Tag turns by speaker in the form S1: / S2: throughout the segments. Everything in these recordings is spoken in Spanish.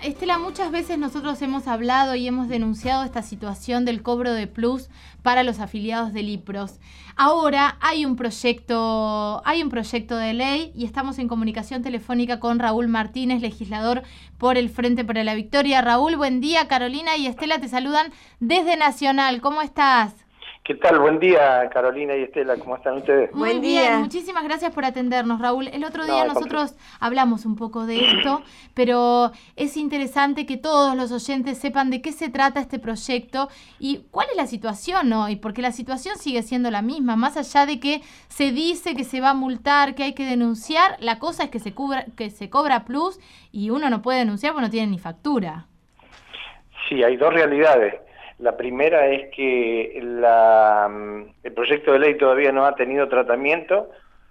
S1: Estela, muchas veces nosotros hemos hablado y hemos denunciado esta situación del cobro de plus para los afiliados del IPROS. Ahora hay un proyecto de ley y estamos en comunicación telefónica con Raúl Martínez, legislador por el Frente para la Victoria. Raúl, buen día. Carolina y Estela te saludan desde Nacional. ¿Cómo estás?
S2: ¿Qué tal? Buen día, Carolina y Estela. ¿Cómo están ustedes?
S1: Muy bien, muchísimas gracias por atendernos, Raúl. El otro día nosotros hablamos un poco de esto, pero es interesante que todos los oyentes sepan de qué se trata este proyecto y cuál es la situación hoy, porque la situación sigue siendo la misma. Más allá de que se dice que se va a multar, que hay que denunciar, la cosa es que se cobra plus y uno no puede denunciar porque no tiene ni factura. Sí, hay dos realidades. La primera es que el proyecto de ley todavía no ha tenido tratamiento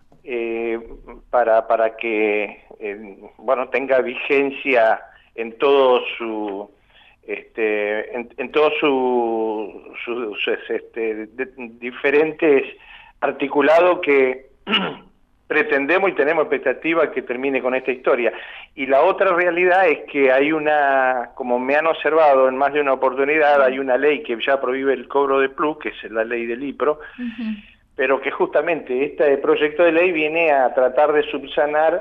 S1: para que tenga vigencia en todo su diferentes articulados que pretendemos y tenemos expectativa que termine con esta historia. Y la otra realidad es que hay como me han observado en más de una oportunidad, hay una ley que ya prohíbe el cobro de plus, que es la ley del IPRO, pero que justamente este proyecto de ley viene a tratar de subsanar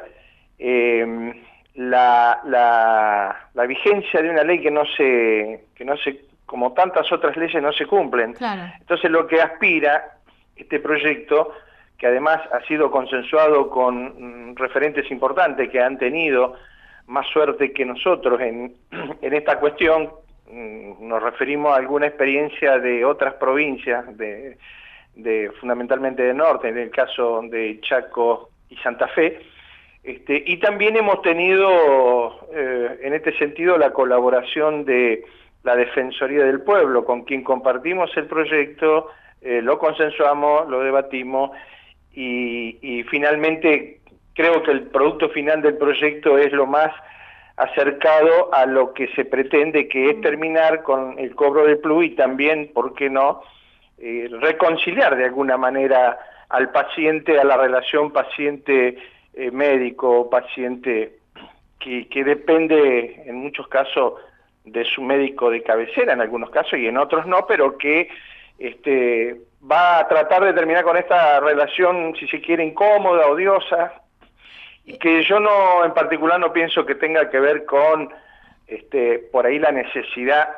S1: la vigencia de una ley que no se, como tantas otras leyes, no se cumplen. Claro. Entonces lo que aspira este proyecto, que además ha sido consensuado con referentes importantes que han tenido más suerte que nosotros en esta cuestión, nos referimos a alguna experiencia de otras provincias, fundamentalmente del norte, en el caso de Chaco y Santa Fe, y también hemos tenido en este sentido la colaboración de la Defensoría del Pueblo, con quien compartimos el proyecto, lo consensuamos, lo debatimos, y finalmente creo que el producto final del proyecto es lo más acercado a lo que se pretende, que es terminar con el cobro del plus y también, ¿por qué no?, reconciliar de alguna manera al paciente, a la relación paciente-médico, paciente que depende en muchos casos de su médico de cabecera, en algunos casos y en otros no, pero que va a tratar de terminar con esta relación, si se quiere, incómoda, odiosa, y que yo en particular no pienso que tenga que ver con por ahí la necesidad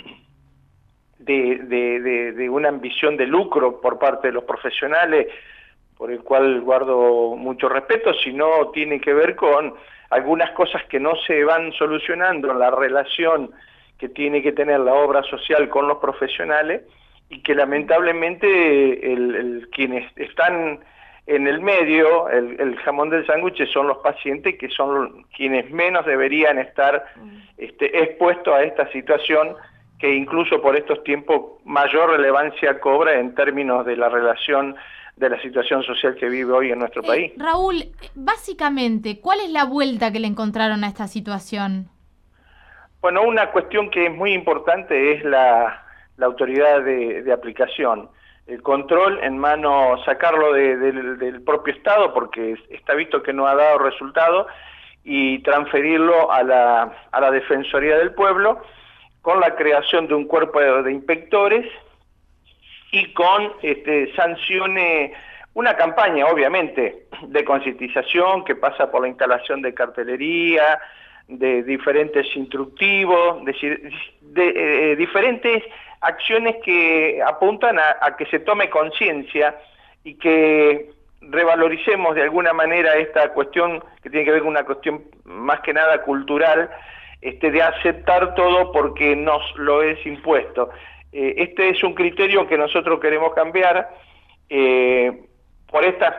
S1: de una ambición de lucro por parte de los profesionales, por el cual guardo mucho respeto, sino tiene que ver con algunas cosas que no se van solucionando en la relación que tiene que tener la obra social con los profesionales, y que lamentablemente quienes están en el medio, el jamón del sándwich, son los pacientes, que son quienes menos deberían estar expuestos a esta situación, que incluso por estos tiempos mayor relevancia cobra en términos de la relación de la situación social que vive hoy en nuestro país. Raúl, básicamente, ¿cuál es la vuelta que le encontraron a esta situación?
S2: Bueno, una cuestión que es muy importante es la autoridad de aplicación, el control en mano, sacarlo del propio Estado, porque está visto que no ha dado resultado, y transferirlo a la Defensoría del Pueblo, con la creación de un cuerpo de inspectores y con sanciones, una campaña obviamente de concientización que pasa por la instalación de cartelería, de diferentes instructivos, de diferentes acciones que apuntan a que se tome conciencia y que revaloricemos de alguna manera esta cuestión que tiene que ver con una cuestión más que nada cultural, de aceptar todo porque nos lo es impuesto. Este es un criterio que nosotros queremos cambiar por esta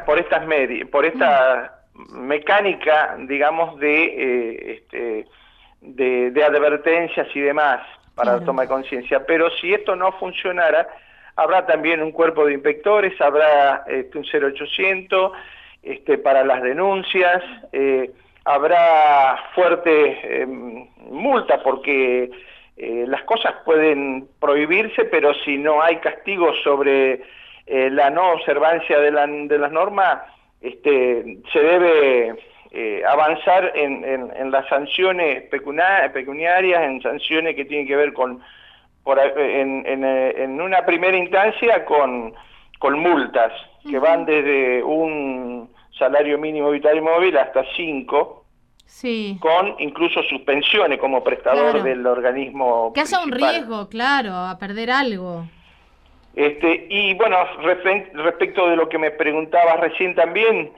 S2: mecánica, digamos, de advertencias y demás para la toma de conciencia. Pero si esto no funcionara, habrá también un cuerpo de inspectores, habrá un 0800 para las denuncias, habrá fuertes multas, porque las cosas pueden prohibirse, pero si no hay castigo sobre la no observancia de las normas, se debe avanzar en las sanciones pecuniarias, en sanciones que tienen que ver con, en una primera instancia con multas, que van desde un salario mínimo vital y móvil hasta 5,
S3: sí,
S2: con incluso suspensiones como prestador
S3: claro,
S2: del organismo
S3: que haya
S2: principal.
S3: un riesgo, claro, a perder algo.
S2: Y bueno, respecto de lo que me preguntabas recién también,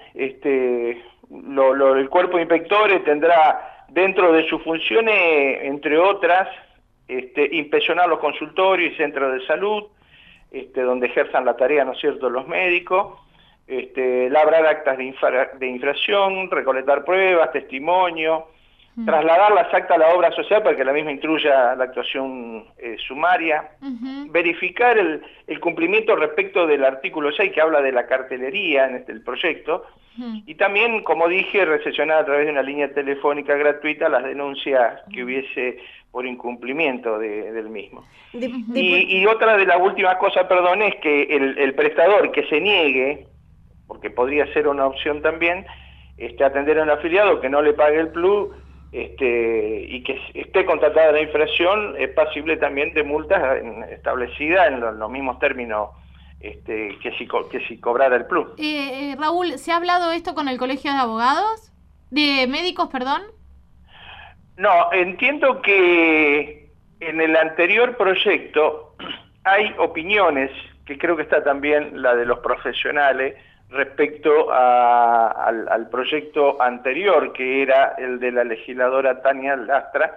S2: el cuerpo de inspectores tendrá dentro de sus funciones, entre otras, inspeccionar los consultorios y centros de salud, donde ejerzan la tarea, ¿no es cierto?, los médicos, labrar actas de infracción, recolectar pruebas, testimonios, trasladar las actas a la obra social para que la misma instruya la actuación sumaria, verificar el cumplimiento respecto del artículo 6 que habla de la cartelería en el proyecto, y también, como dije, recepcionar a través de una línea telefónica gratuita las denuncias que hubiese por incumplimiento del mismo. Y otra de las últimas cosas, perdón, es que el prestador que se niegue, porque podría ser una opción también, atender a un afiliado que no le pague el plus, y que esté contratada la infracción, es pasible también de multas establecidas en los mismos términos que si cobrara el plus.
S3: Raúl, ¿se ha hablado esto con el Colegio de Abogados? ¿De médicos, perdón?
S2: No, entiendo que en el anterior proyecto hay opiniones, que creo que está también la de los profesionales, respecto al proyecto anterior, que era el de la legisladora Tania Lastra.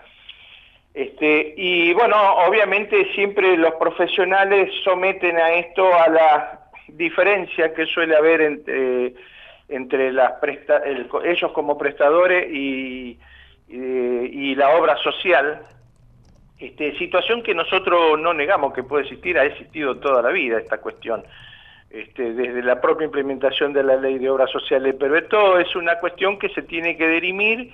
S2: Y bueno, obviamente siempre los profesionales someten a esto a la diferencia que suele haber entre ellos como prestadores y la obra social, situación que nosotros no negamos que puede existir, ha existido toda la vida esta cuestión. Desde la propia implementación de la ley de obras sociales, pero esto es una cuestión que se tiene que dirimir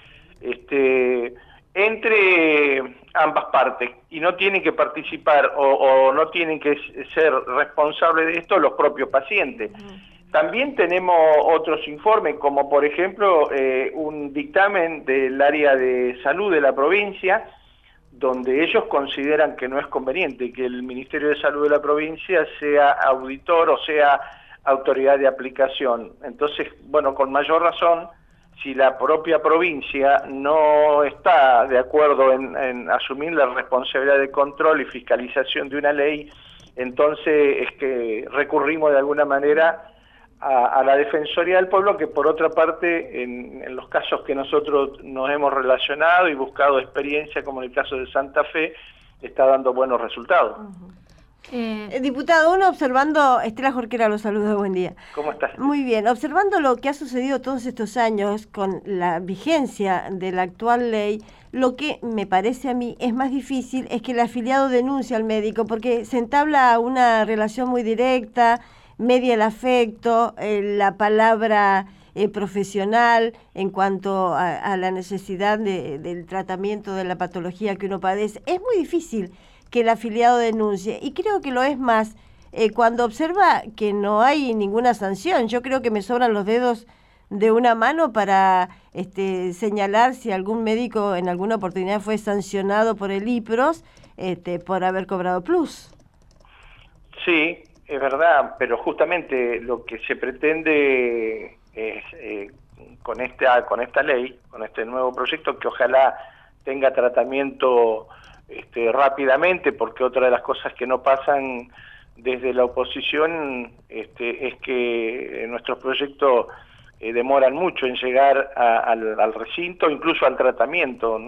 S2: entre ambas partes, y no tienen que participar o no tienen que ser responsables de esto los propios pacientes. También tenemos otros informes, como por ejemplo un dictamen del área de salud de la provincia, donde ellos consideran que no es conveniente que el Ministerio de Salud de la provincia sea auditor o sea autoridad de aplicación. Entonces, bueno, con mayor razón, si la propia provincia no está de acuerdo en asumir la responsabilidad de control y fiscalización de una ley, entonces es que recurrimos de alguna manera a la Defensoría del Pueblo, que por otra parte, en los casos que nosotros nos hemos relacionado y buscado experiencia, como en el caso de Santa Fe, está dando buenos resultados.
S4: Diputado, uno observando, Estela Jorquera lo saluda, buen día.
S2: ¿Cómo estás?
S4: Muy bien, observando lo que ha sucedido todos estos años con la vigencia de la actual ley, lo que me parece a mí es más difícil es que el afiliado denuncie al médico, porque se entabla una relación muy directa, media el afecto, la palabra profesional en cuanto a la necesidad del tratamiento de la patología que uno padece. Es muy difícil que el afiliado denuncie, y creo que lo es más cuando observa que no hay ninguna sanción. Yo creo que me sobran los dedos de una mano para señalar si algún médico en alguna oportunidad fue sancionado por el IPROS por haber cobrado plus.
S2: Sí, es verdad, pero justamente lo que se pretende es, con esta ley, con este nuevo proyecto, que ojalá tenga tratamiento rápidamente, porque otra de las cosas que no pasan desde la oposición es que nuestros proyectos demoran mucho en llegar al recinto, incluso al tratamiento.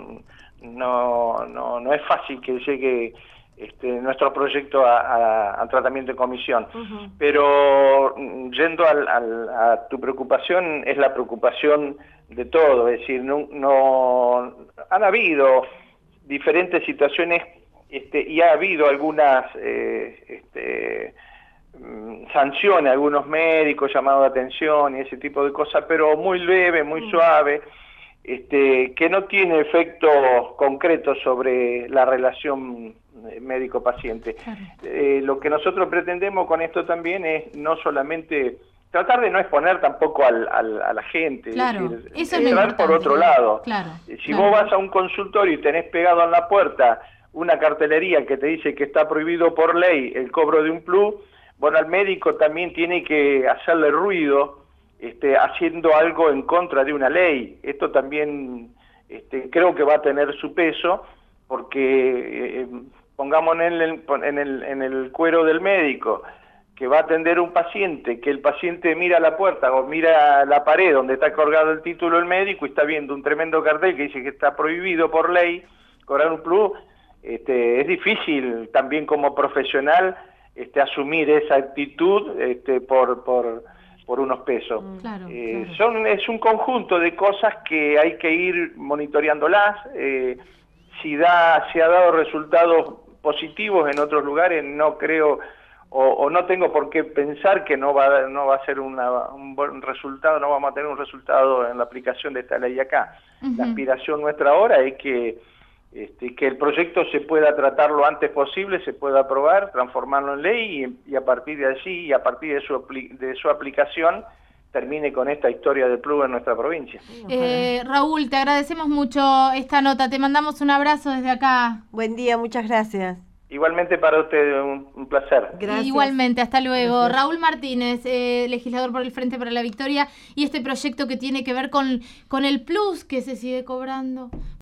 S2: No es fácil que llegue nuestro proyecto al tratamiento de comisión. Pero yendo a tu preocupación, es la preocupación de todo, es decir, no han habido diferentes situaciones y ha habido algunas sanciones a algunos médicos, llamados de atención y ese tipo de cosas, pero muy leve, muy suave, que no tiene efecto concreto sobre la relación médico-paciente. Lo que nosotros pretendemos con esto también es no solamente
S1: tratar de no exponer tampoco a la gente.
S3: Claro,
S1: es decir,
S3: eso es lo
S1: entrar por
S3: importante.
S1: otro lado.
S3: Claro,
S1: Si vos vas a un consultorio y tenés pegado en la puerta una cartelería que te dice que está prohibido por ley el cobro de un plus, bueno, al médico también tiene que hacerle ruido haciendo algo en contra de una ley. Esto también creo que va a tener su peso, porque pongamos en el cuero del médico, que va a atender un paciente, que el paciente mira la puerta o mira la pared donde está colgado el título del médico y está viendo un tremendo cartel que dice que está prohibido por ley cobrar un plus. Es difícil también como profesional asumir esa actitud por unos pesos.
S3: Claro,
S1: Es un conjunto de cosas que hay que ir monitoreándolas. Si se ha dado resultados positivos en otros lugares, no creo o no tengo por qué pensar que no va a ser un buen resultado, no vamos a tener un resultado en la aplicación de esta ley acá. La aspiración nuestra ahora es que el proyecto se pueda tratar lo antes posible, se pueda aprobar, transformarlo en ley y a partir de allí y a partir de su aplicación termine con esta historia del plus en nuestra provincia.
S3: Raúl, te agradecemos mucho esta nota, te mandamos un abrazo desde acá.
S4: Buen día, muchas gracias.
S1: Igualmente para usted, un placer.
S4: Gracias.
S3: Igualmente, hasta luego.
S4: Gracias.
S3: Raúl Martínez, legislador por el Frente para la Victoria, y este proyecto que tiene que ver con el plus que se sigue cobrando.